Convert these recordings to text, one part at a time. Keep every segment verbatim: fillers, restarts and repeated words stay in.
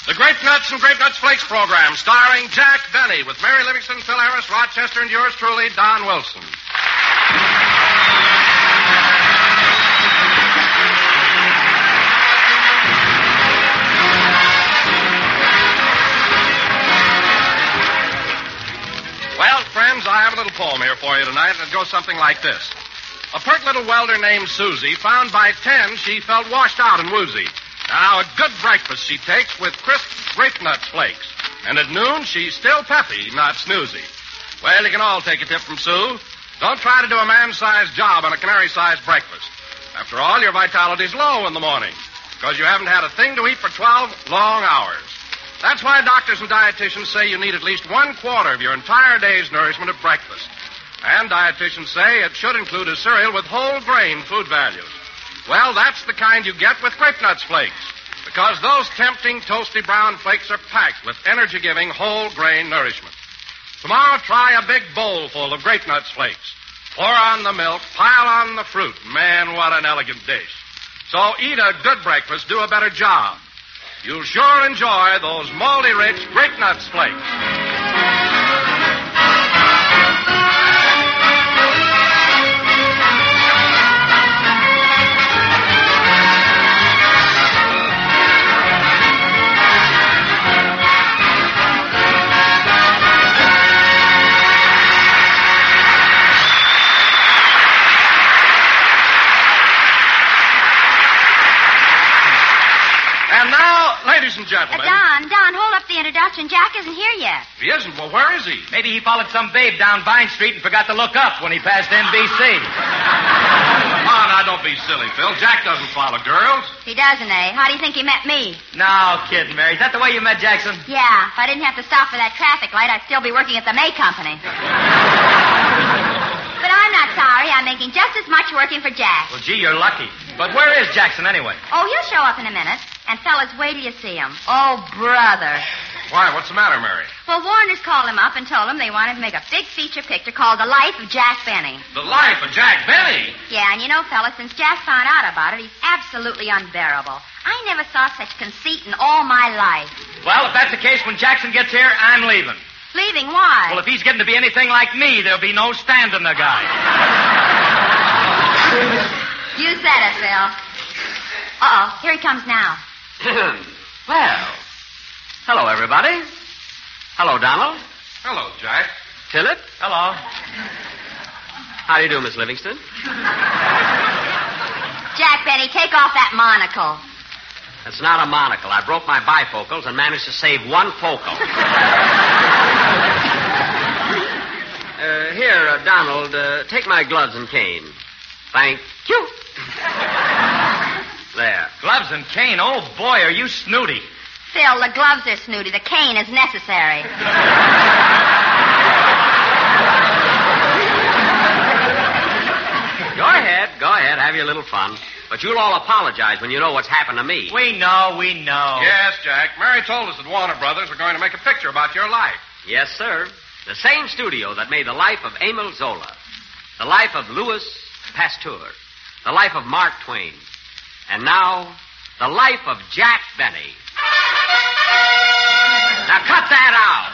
The Grape Nuts and Grape Nuts Flakes program, starring Jack Benny, with Mary Livingston, Phil Harris, Rochester, and yours truly, Don Wilson. Well, friends, I have a little poem here for you tonight, and it goes something like this. A pert little welder named Susie found by ten she felt washed out and woozy. Now, a good breakfast she takes with crisp Grape Nuts Flakes. And at noon, she's still peppy, not snoozy. Well, you can all take a tip from Sue. Don't try to do a man-sized job on a canary-sized breakfast. After all, your vitality's low in the morning because you haven't had a thing to eat for twelve long hours. That's why doctors and dietitians say you need at least one quarter of your entire day's nourishment at breakfast. And dietitians say it should include a cereal with whole grain food values. Well, that's the kind you get with Grape Nuts Flakes, because those tempting, toasty brown flakes are packed with energy-giving, whole-grain nourishment. Tomorrow, try a big bowl full of Grape Nuts Flakes. Pour on the milk, pile on the fruit. Man, what an elegant dish. So eat a good breakfast, do a better job. You'll sure enjoy those moldy-rich Grape Nuts Flakes. Ladies and gentlemen. Uh, Don, Don, hold up the introduction. Jack isn't here yet. He isn't? Well, where is he? Maybe he followed some babe down Vine Street and forgot to look up when he passed N B C. Oh, now, don't be silly, Phil. Jack doesn't follow girls. He doesn't, eh? How do you think he met me? No, kidding, Mary. Is that the way you met Jackson? Yeah. If I didn't have to stop for that traffic light, I'd still be working at the May Company. But I'm not sorry. I'm making just as much working for Jack. Well, gee, you're lucky. But where is Jackson anyway? Oh, he'll show up in a minute. And fellas, wait till you see him. Oh, brother. Why, what's the matter, Mary? Well, Warner's called him up and told him they wanted to make a big feature picture called The Life of Jack Benny. The Life of Jack Benny? Yeah, and you know, fellas, since Jack found out about it, he's absolutely unbearable. I never saw such conceit in all my life. Well, if that's the case, when Jackson gets here, I'm leaving. Leaving? Why? Well, if he's getting to be anything like me, there'll be no standing the guy. You said it, Phil. Uh-oh, here he comes now. Well, hello, everybody. Hello, Donald. Hello, Jack. Philip. Hello. How do you do, Miss Livingston? Jack Benny, take off that monocle. It's not a monocle. I broke my bifocals and managed to save one focal. uh, here, uh, Donald, uh, take my gloves and cane. Thank you. There. Gloves and cane? Oh, boy, are you snooty. Phil, the gloves are snooty. The cane is necessary. Go ahead. Go ahead. Have your little fun. But you'll all apologize when you know what's happened to me. We know, we know. Yes, Jack. Mary told us that Warner Brothers were going to make a picture about your life. Yes, sir. The same studio that made the life of Emile Zola, the life of Louis Pasteur, the life of Mark Twain, and now, the life of Jack Benny. Now cut that out.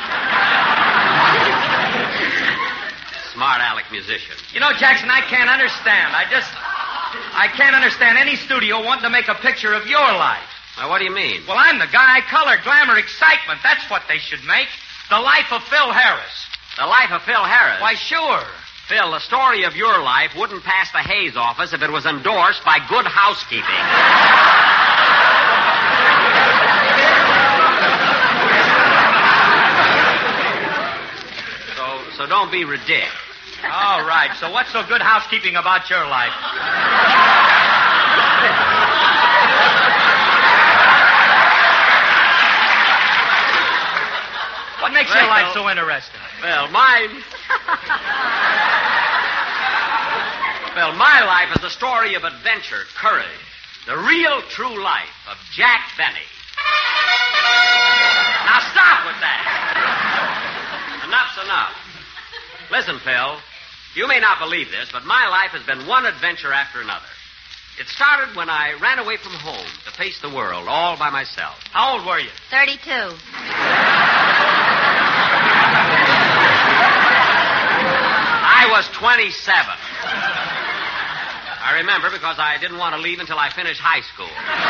Smart aleck musician. You know, Jackson, I can't understand. I just... I can't understand any studio wanting to make a picture of your life. Now, what do you mean? Well, I'm the guy, color, glamour, excitement. That's what they should make. The life of Phil Harris. The life of Phil Harris? Why, sure. Phil, the story of your life wouldn't pass the Hayes office if it was endorsed by Good Housekeeping. so, so don't be ridiculous. All right, so what's so good housekeeping about your life? What makes well, your life so interesting? Well, mine... well, my life is a story of adventure, courage, the real, true life of Jack Benny. Now stop with that. Enough's enough. Listen, Phil, you may not believe this, but my life has been one adventure after another. It started when I ran away from home to to face the world all by myself. How old were you? Thirty-two. I was twenty-seven. I remember because I didn't want to leave until I finished high school.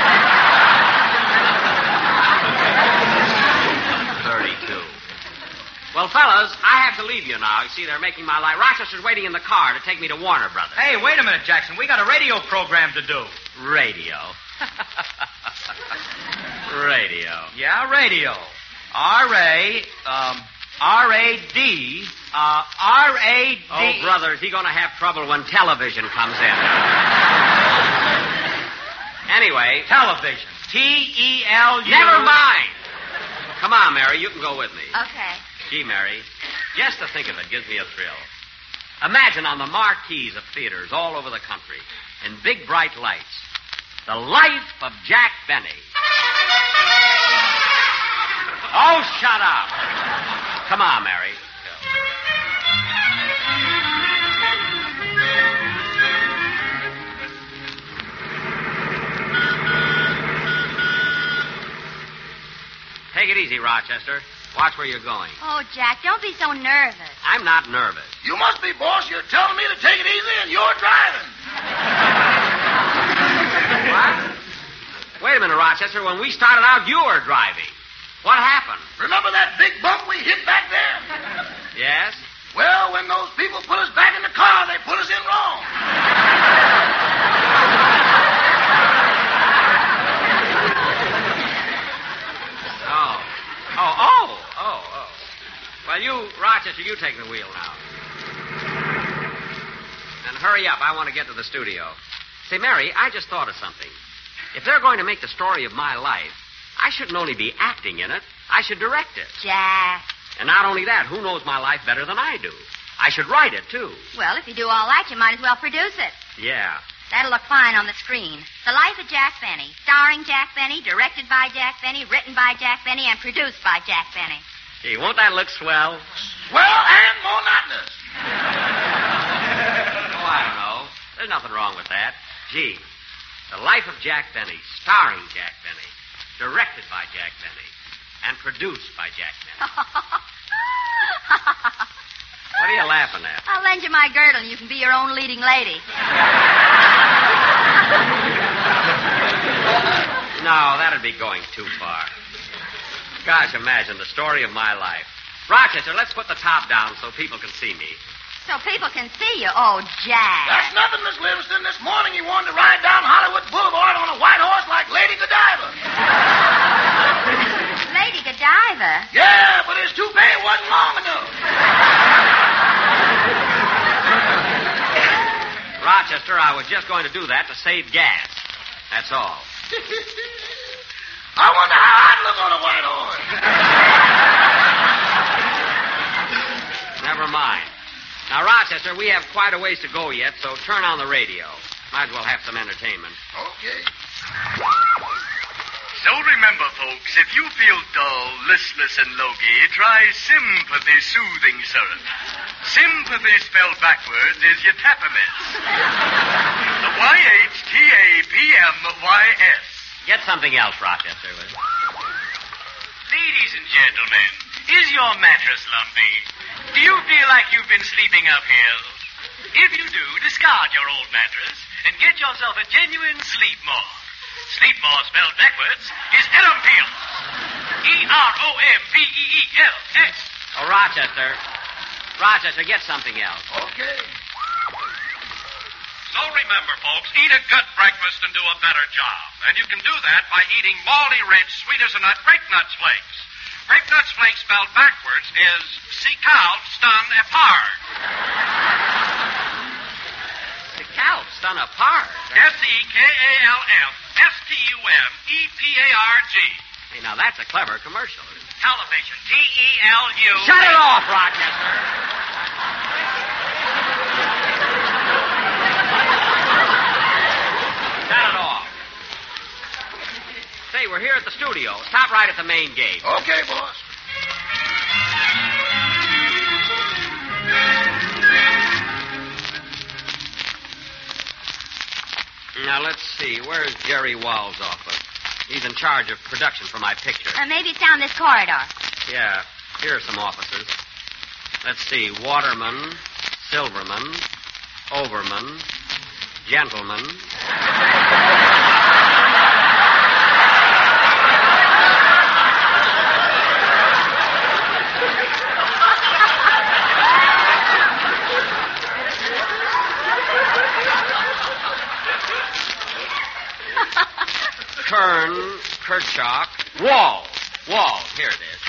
thirty-two. Well, fellas, I have to leave you now. You see, they're making my life. Rochester's waiting in the car to take me to Warner Brothers. Hey, wait a minute, Jackson. We got a radio program to do. Radio. Radio. Yeah, radio. R A, um, R A D, uh, R A D. Oh, brother, is he going to have trouble when television comes in? Anyway. Television. T E L U. Never mind. Come on, Mary, you can go with me. Okay. Gee, Mary, just to think of it gives me a thrill. Imagine on the marquees of theaters all over the country, in big bright lights, the life of Jack Benny. Oh, shut up. Come on, Mary. Take it easy, Rochester. Watch where you're going. Oh, Jack, don't be so nervous. I'm not nervous. You must be, boss. You're telling me to take it easy and you're driving. What? Wait a minute, Rochester. When we started out, you were driving. What happened? Remember that big bump we hit back there? Yes? Well, when those people put us back in the car, they put us in wrong. Oh. Oh, oh, oh, oh. Well, you, Rochester, you take the wheel now. And hurry up. I want to get to the studio. Say, Mary, I just thought of something. If they're going to make the story of my life, I shouldn't only be acting in it, I should direct it. Jack. And not only that, who knows my life better than I do? I should write it, too. Well, if you do all that, you might as well produce it. Yeah. That'll look fine on the screen. The Life of Jack Benny, starring Jack Benny, directed by Jack Benny, written by Jack Benny, and produced by Jack Benny. Gee, won't that look swell? Swell and monotonous. Oh, I don't know. There's nothing wrong with that. Gee, The Life of Jack Benny, starring Jack Benny, directed by Jack Benny, and produced by Jack Benny. What are you laughing at? I'll lend you my girdle and you can be your own leading lady. No, that'd be going too far. Gosh, imagine the story of my life. Rochester, let's put the top down so people can see me. So people can see you. Oh, Jack. That's nothing, Miss Livingston. This morning he wanted to ride down Hollywood Boulevard on a white horse like Lady Godiva. Lady Godiva? Yeah, but his toupee wasn't long enough. Rochester, I was just going to do that to save gas. That's all. I wonder how I'd look on a white horse. Never mind. Now, Rochester, we have quite a ways to go yet, so turn on the radio. Might as well have some entertainment. Okay. So remember, folks, if you feel dull, listless, and logy, try Sympathy Soothing Syrup. Sympathy spelled backwards is Yatapamid. The Y H T A P M Y S. Get something else, Rochester. Ladies and gentlemen, is your mattress lumpy? Do you feel like you've been sleeping uphill? If you do, discard your old mattress and get yourself a genuine Sleepmore. Sleepmore spelled backwards is Elompil. E R O M P E E L S. Oh, Rochester. Rochester, get something else. Okay. So remember, folks, eat a good breakfast and do a better job. And you can do that by eating malty rich, sweet as a nut Grape Nuts Flakes. Grape Nuts Flakes spelled backwards is Secal Stun Apart. Secal Stun Apart? S E K A L F S T U M E P A R G. Hey, now that's a clever commercial. Television. T E L U. Shut it off, Rochester. Shut it off. Say, we're here at the studio. Stop right at the main gate. Okay, boss. Now, let's see. Where's Jerry Walls' office? He's in charge of production for my picture. Uh, maybe it's down this corridor. Yeah, here are some offices. Let's see. Waterman, Silverman, Overman, Gentleman. Kern, Kerchak, Wall. Wall, here it is.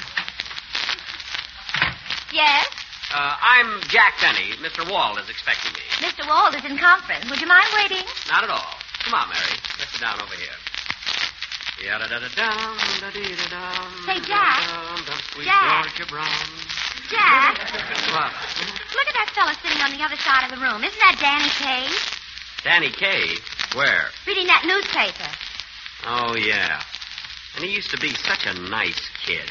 Yes? Uh, I'm Jack Benny. Mister Wall is expecting me. Mister Wald is in conference. Would you mind waiting? Not at all. Come on, Mary. Let's sit down over here. Say, Jack. Sweet Jack. Georgia Brown. Jack, What? look at that fella sitting on the other side of the room. Isn't that Danny Kaye? Danny Kaye? Where? Reading that newspaper. Oh, yeah. And he used to be such a nice kid.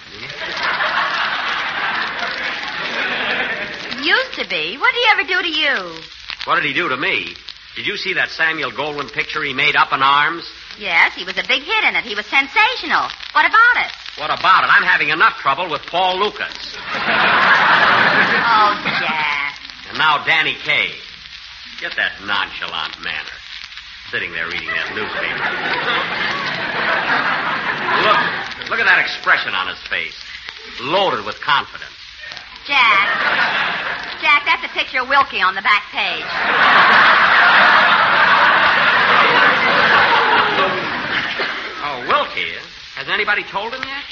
Used to be. What did he ever do to you? What did he do to me? Did you see that Samuel Goldwyn picture he made, Up in Arms? Yes, he was a big hit in it. He was sensational. What about it? What about it? I'm having enough trouble with Paul Lucas. Oh, Jack. And now Danny Kaye. Get that nonchalant manner. Sitting there reading that newspaper. Look, look at that expression on his face. Loaded with confidence. Jack. Jack, that's a picture of Wilkie on the back page. Oh, Wilkie? Has anybody told him yet?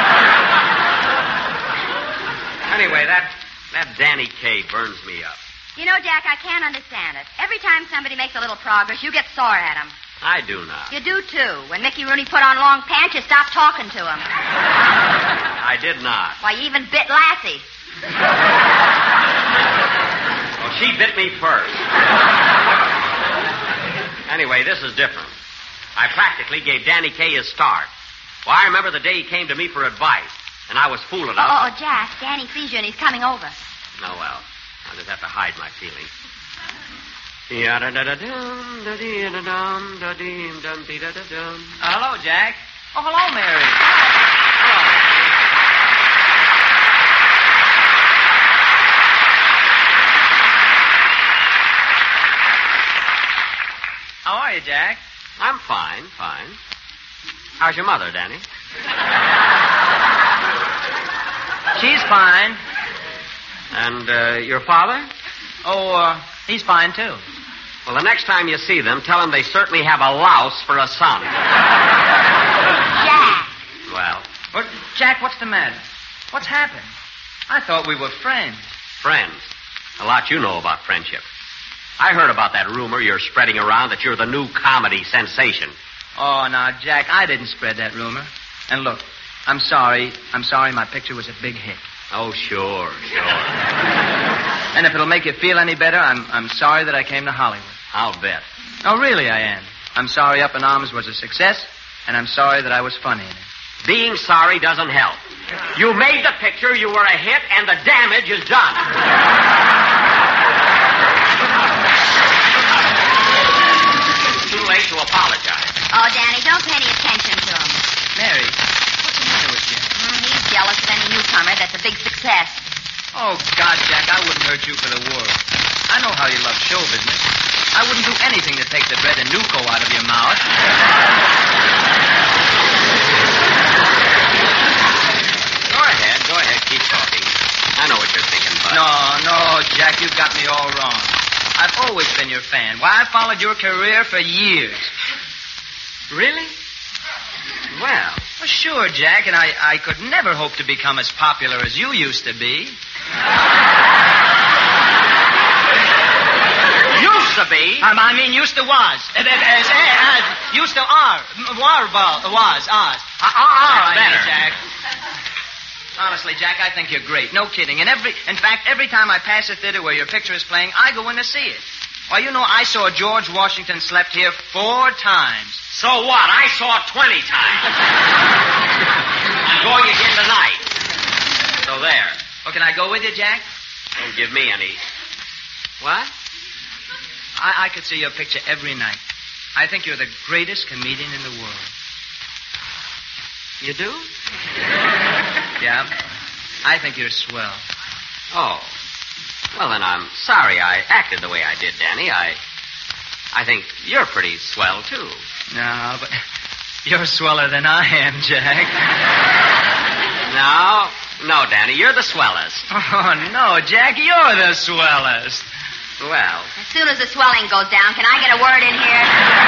Anyway, that, that Danny Kaye burns me up. You know, Jack, I can't understand it. Every time somebody makes a little progress, you get sore at him. I do not. You do, too. When Mickey Rooney put on long pants, you stopped talking to him. I did not. Why, you even bit Lassie. Well, she bit me first. Anyway, this is different. I practically gave Danny Kaye his start. Well, I remember the day he came to me for advice, and I was fool enough. Oh, oh, Jack, Danny sees you and he's coming over. Oh, well. I'll just have to hide my feelings. Uh, hello, Jack. Oh, hello, Mary. Hello. How are you, Jack? I'm fine, fine. How's your mother, Danny? She's fine. And uh, your father? Oh, uh, he's fine, too. Well, the next time you see them, tell them they certainly have a louse for a son. Jack. Well, Well, Jack, what's the matter? What's happened? I thought we were friends. friends. A lot you know about friendship. I heard about that rumor you're spreading around that you're the new comedy sensation. Oh, now, Jack, I didn't spread that rumor. And look, I'm sorry. I'm sorry my picture was a big hit. Oh, sure, sure. And if it'll make you feel any better, I'm I'm sorry that I came to Hollywood. I'll bet. Oh, really, I am. I'm sorry Up in Arms was a success, and I'm sorry that I was funny in it. Being sorry doesn't help. You made the picture, you were a hit, and the damage is done. It's too late to apologize. Oh, Danny, don't pay any attention to him. Mary, what's the matter with you? Mm, he's jealous of any newcomer that's a big success. Oh, God, Jack, I wouldn't hurt you for the world. I know how you love show business. I wouldn't do anything to take the bread and Nuco out of your mouth. Go ahead, go ahead, keep talking. I know what you're thinking, Bud. No, no, Jack, you've got me all wrong. I've always been your fan. Why, I followed your career for years. Really? Well, Well, sure, Jack, and I, I could never hope to become as popular as you used to be. used to be. Um, I mean, used to was. Uh, uh, as, uh, as, used to are. War, was, oz. Uh, uh, All right, better. Jack. Honestly, Jack, I think you're great. No kidding. And every, in fact, every time I pass a theater where your picture is playing, I go in to see it. Why, you know, I saw George Washington slept here four times. So what? I saw it twenty times. I'm going again tonight. So there. Well, can I go with you, Jack? Don't give me any. What? I, I could see your picture every night. I think you're the greatest comedian in the world. You do? Yeah. I think you're swell. Oh. Well, then I'm sorry I acted the way I did, Danny. I I think you're pretty swell, too. No, but you're sweller than I am, Jack. No, no, Danny, you're the swellest. Oh, no, Jack, you're the swellest. Well. As soon as the swelling goes down, can I get a word in here?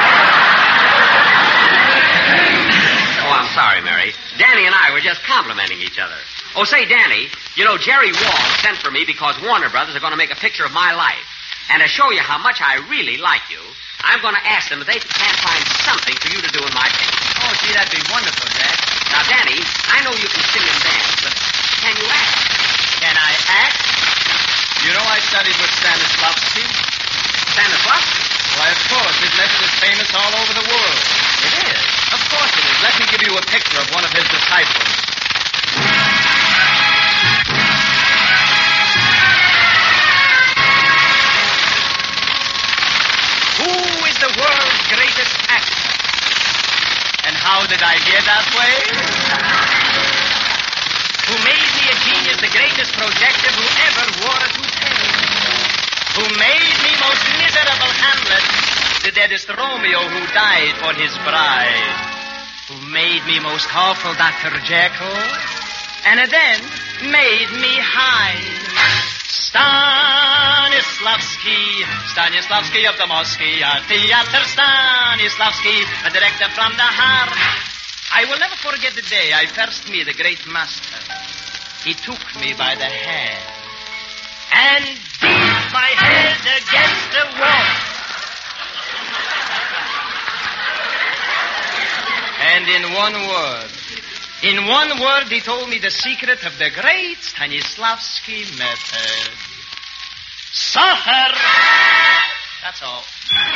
Oh, I'm sorry, Mary. Danny and I were just complimenting each other. Oh, say, Danny, you know, Jerry Wall sent for me because Warner Brothers are going to make a picture of my life. And to show you how much I really like you, I'm going to ask them if they can't find something for you to do in my picture. Oh, gee, that'd be wonderful, Jack. Now, Danny, I know you can sing and dance, but can you act? Can I act? You know I studied with Stanislavski. Stanislavski? Why, of course. His method is famous all over the world. It is? Of course it is. Let me give you a picture of one of his disciples. Who is the world's greatest actor? And how did I get that way? Who made me a genius, the greatest projector who ever wore a toupee? Who made me most miserable Hamlet, the deadest Romeo who died for his bride? Who made me most awful Doctor Jekyll, and then made me high? Stanislavski, Stanislavski of the Moscow Theater, Stanislavski, a director from the heart. I will never forget the day I first met the great master. He took me by the hand and beat my head against the wall. And in one word, in one word, he told me the secret of the great Stanislavski method. Suffer! That's all.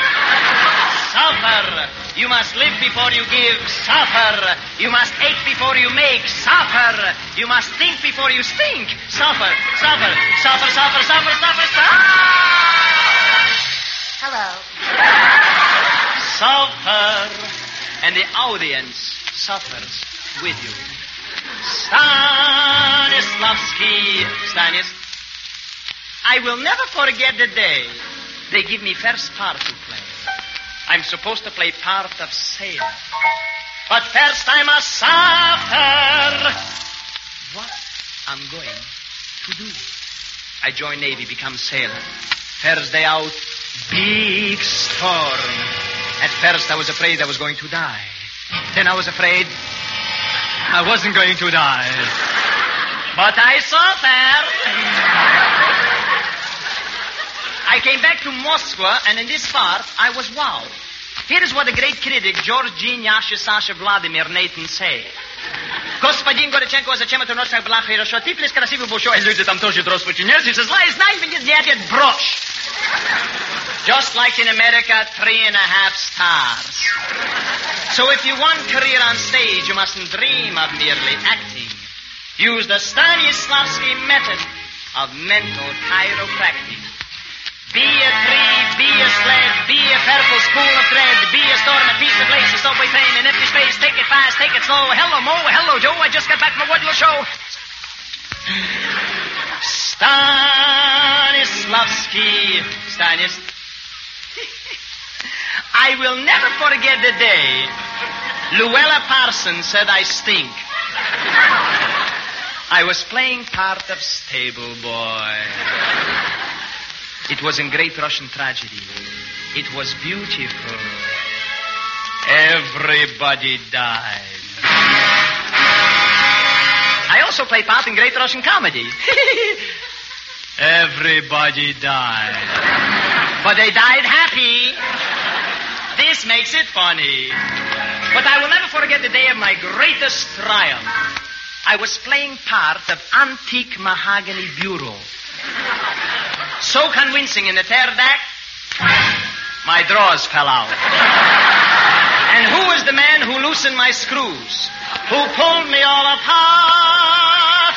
Suffer! You must live before you give. Suffer! You must ache before you make. Suffer! You must think before you stink. Suffer! Suffer! Suffer! Suffer! Suffer! Suffer! Suffer! Hello. Suffer! And the audience suffers with you. Stanislavski, Stanis. I will never forget the day they give me first part to play. I'm supposed to play part of sailor. But first I must suffer. What I'm going to do? I join Navy, become sailor. First day out, big storm. At first I was afraid I was going to die. Then I was afraid I wasn't going to die. But I suffered. I came back to Moscow, and in this part, I was wowed. Here is what the great critic Georgine Yasha Sasha Vladimir Nathan said. Господин Горяченко, зачем это ночь так была хорошо? Ты плес красивый большой, люди там тоже дрос очень нет. He says, lie, знай, не дядя брошь. Just like in America, three and a half stars. So if you want career on stage, you mustn't dream of merely acting. Use the Stanislavski method of mental chiropractic. Be a tree, be a sled, be a purple spool of thread, be a storm, a piece of lace, a subway train, an empty space, take it fast, take it slow. Hello, Mo, hello, Joe, I just got back from a woodland show. Stanislavski, Stanis. I will never forget the day Luella Parsons said I stink. I was playing part of stable boy. It was in Great Russian Tragedy. It was beautiful. Everybody died. I also played part in Great Russian Comedy. Everybody died. But they died happy. This makes it funny. But I will never forget the day of my greatest triumph. I was playing part of Antique Mahogany Bureau. So convincing in the third act, my drawers fell out. And who was the man who loosened my screws? Who pulled me all apart?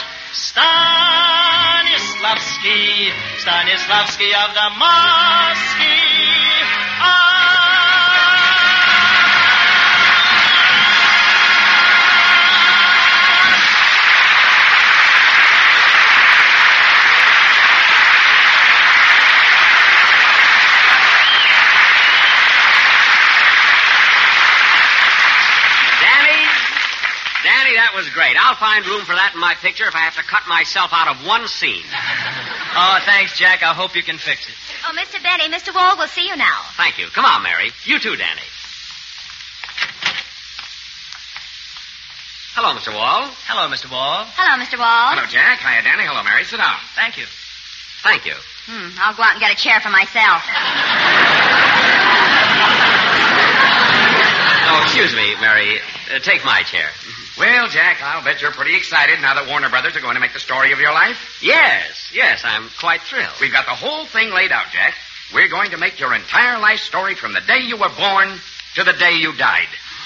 Stanislavski, Stanislavski of the Mosky. Ah! was great. I'll find room for that in my picture if I have to cut myself out of one scene. Oh, thanks, Jack. I hope you can fix it. Oh, Mister Benny, Mister Wall will see you now. Thank you. Come on, Mary. You too, Danny. Hello, Mister Wall. Hello, Mister Wall. Hello, Mister Wall. Hello, Jack. Hiya, Danny. Hello, Mary. Sit down. Thank you. Thank you. Hmm, I'll go out and get a chair for myself. Oh, excuse me, Mary. Uh, take my chair. Well, Jack, I'll bet you're pretty excited now that Warner Brothers are going to make the story of your life. Yes, yes, I'm quite thrilled. We've got the whole thing laid out, Jack. We're going to make your entire life story from the day you were born to the day you died.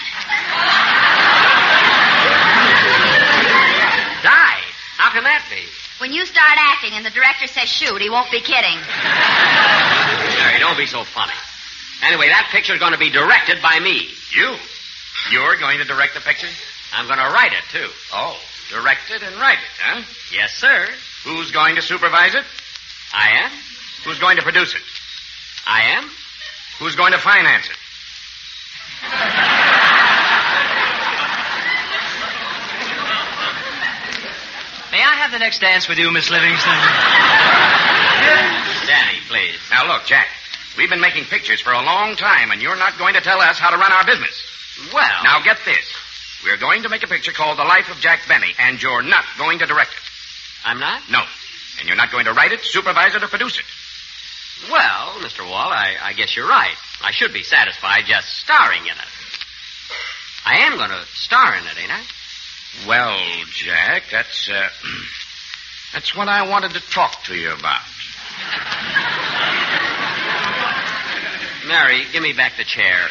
Died? How can that be? When you start acting and the director says shoot, he won't be kidding. Mary, don't be so funny. Anyway, that picture's going to be directed by me. You? You're going to direct the picture? I'm going to write it, too. Oh, direct it and write it, huh? Yes, sir. Who's going to supervise it? I am. Who's going to produce it? I am. Who's going to finance it? May I have the next dance with you, Miss Livingston? Danny, please. Now, look, Jack, we've been making pictures for a long time, and you're not going to tell us how to run our business. Well... Now, get this. We're going to make a picture called The Life of Jack Benny, and you're not going to direct it. I'm not? No. And you're not going to write it, supervise it, or produce it. Well, Mister Wall, I, I guess you're right. I should be satisfied just starring in it. I am going to star in it, ain't I? Well, Jack, that's, uh, that's what I wanted to talk to you about. Mary, give me back the chair.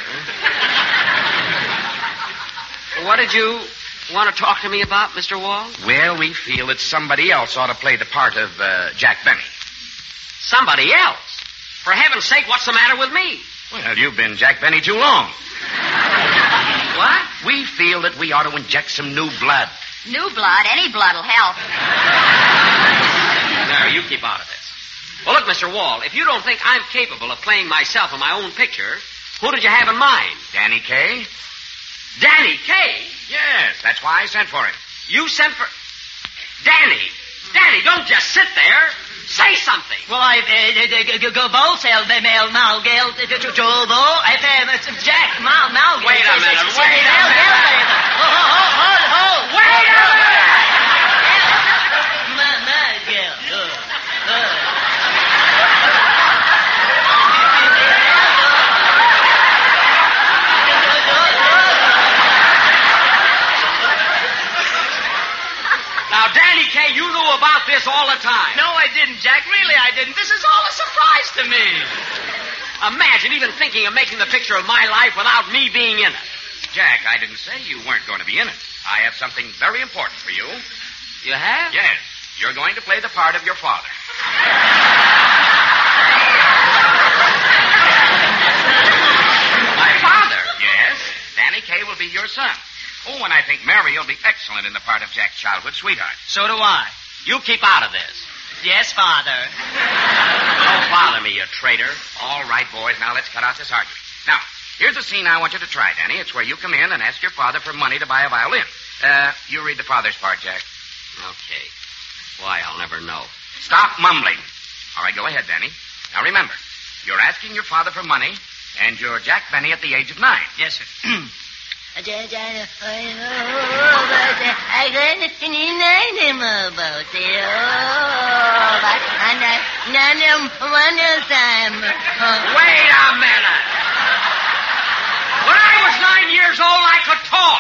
What did you want to talk to me about, Mister Wall? Well, we feel that somebody else ought to play the part of uh, Jack Benny. Somebody else? For heaven's sake, what's the matter with me? Well, you've been Jack Benny too long. What? We feel that we ought to inject some new blood. New blood? Any blood'll help. Mary, you keep out of this. Well, look, Mister Wall, if you don't think I'm capable of playing myself in my own picture, who did you have in mind? Danny Kaye? Danny Kaye? Yes, that's why I sent for him. You sent for... Danny! Danny, don't just sit there. Say something. Well, I... Go sell the mail now, Gail. Jack, Mal, Mal. Wait a minute, wait a minute. Hold, hold, hold. Wait a minute! Mal, Mal, Gail. Now, Danny Kaye, you knew about this all the time. No, I didn't, Jack. Really, I didn't. This is all a surprise to me. Imagine even thinking of making the picture of my life without me being in it. Jack, I didn't say you weren't going to be in it. I have something very important for you. You have? Yes. You're going to play the part of your father. My father? Yes. Danny Kaye will be your son. Oh, and I think Mary will be excellent in the part of Jack's childhood sweetheart. So do I. You keep out of this. Yes, Father. Don't bother me, you traitor. All right, boys, now let's cut out this argument. Now, here's a scene I want you to try, Danny. It's where you come in and ask your father for money to buy a violin. Uh, you read the father's part, Jack. Okay. Why, I'll never know. Stop mumbling. All right, go ahead, Danny. Now, remember, you're asking your father for money, and you're Jack Benny at the age of nine. Yes, sir. I couldn't him about it. Oh, but none of one time. Wait a minute. When I was nine years old, I could talk.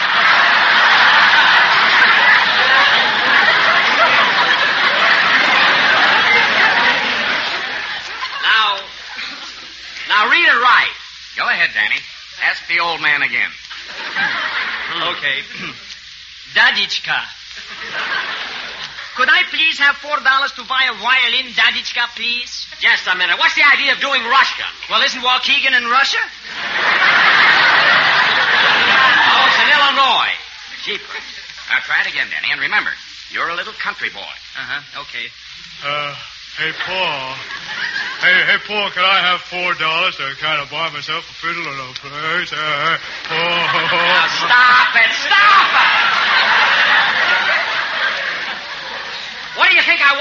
Now, now read it right. Go ahead, Danny. Ask the old man again. Okay. Dadichka. Could I please have four dollars to buy a violin, Dadichka, please? Just a minute. What's the idea of doing Russian? Well, isn't Waukegan in Russia? Oh, it's in Illinois. Jeepers. Now, try it again, Danny, and remember, you're a little country boy. Uh-huh. Okay. Uh, hey, Paul. Hey, hey, Paul, can I have four dollars to kind of buy myself a fiddle and a place? Uh, Paul. Now, stop it. Stop it.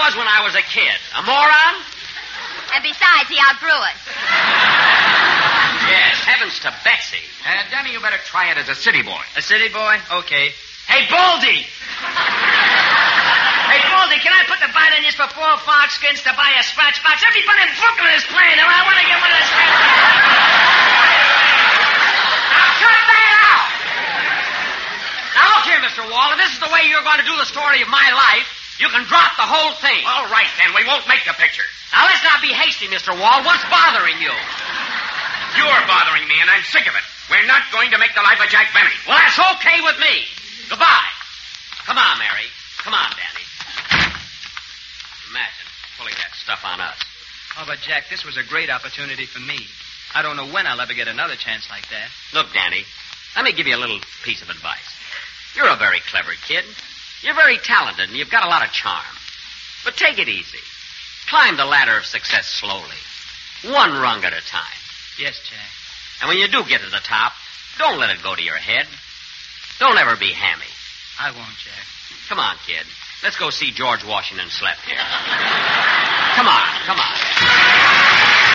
was when I was a kid. A moron? And besides, he outgrew it. Yes, heavens to Betsy. Uh, Danny, you better try it as a city boy. A city boy? Okay. Hey, Baldy! Hey, Baldy, can I put the bite on this for four fox skins to buy a scratch box? Everybody in Brooklyn is playing it. I want to get one of the scratch boxes. Now, cut that out! Now, look here, Mister Wall. If this is the way you're going to do the story of my life, you can drop the whole thing. All right, then. We won't make the picture. Now, let's not be hasty, Mister Wall. What's bothering you? You're bothering me, and I'm sick of it. We're not going to make the life of Jack Benny. Well, that's okay with me. Goodbye. Come on, Mary. Come on, Danny. Imagine pulling that stuff on us. Oh, but, Jack, this was a great opportunity for me. I don't know when I'll ever get another chance like that. Look, Danny, let me give you a little piece of advice. You're a very clever kid. You're very talented, and you've got a lot of charm. But take it easy. Climb the ladder of success slowly. One rung at a time. Yes, Jack. And when you do get to the top, don't let it go to your head. Don't ever be hammy. I won't, Jack. Come on, kid. Let's go see George Washington slept here. Come on, come on.